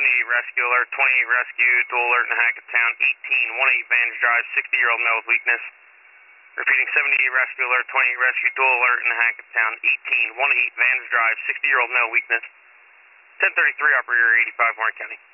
rescue alert, 28 rescue, dual alert in Hackettstown, 1818 Vantage Drive, 60-year-old male with weakness. Repeating 78 rescue alert, 28 rescue, dual alert in Hackettstown, 1818 Vantage Drive, 60-year-old male weakness. 1033 operator 85 Warren County.